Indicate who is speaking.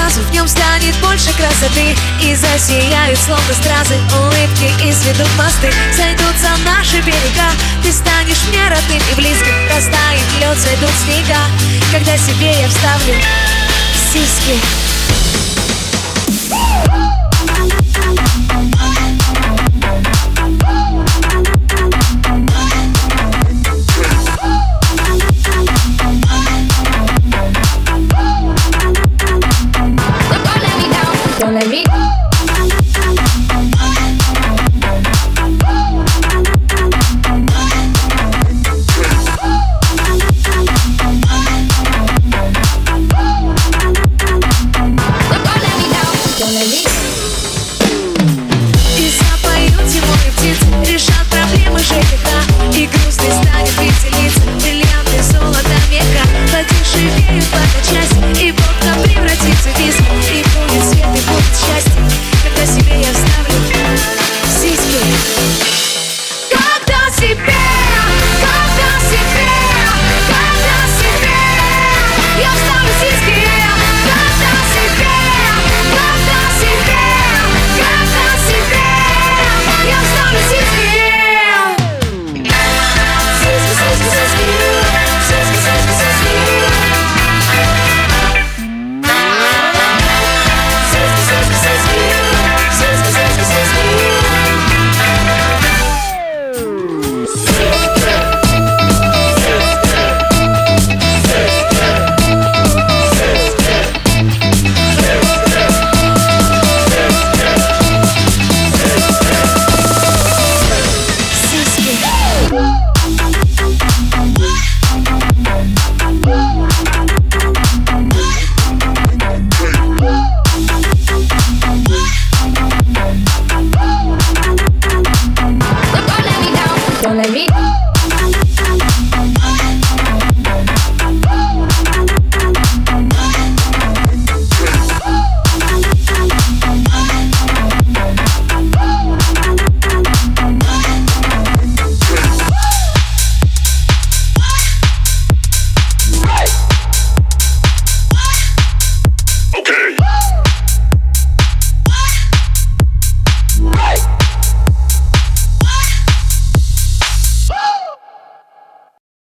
Speaker 1: сразу, в нем станет больше красоты. И засияют словно стразы улыбки, и сведут мосты. Сойдутся наши берега, ты станешь мне родным и близким. Растает лед, сойдут снега, когда себе я вставлю сиськи.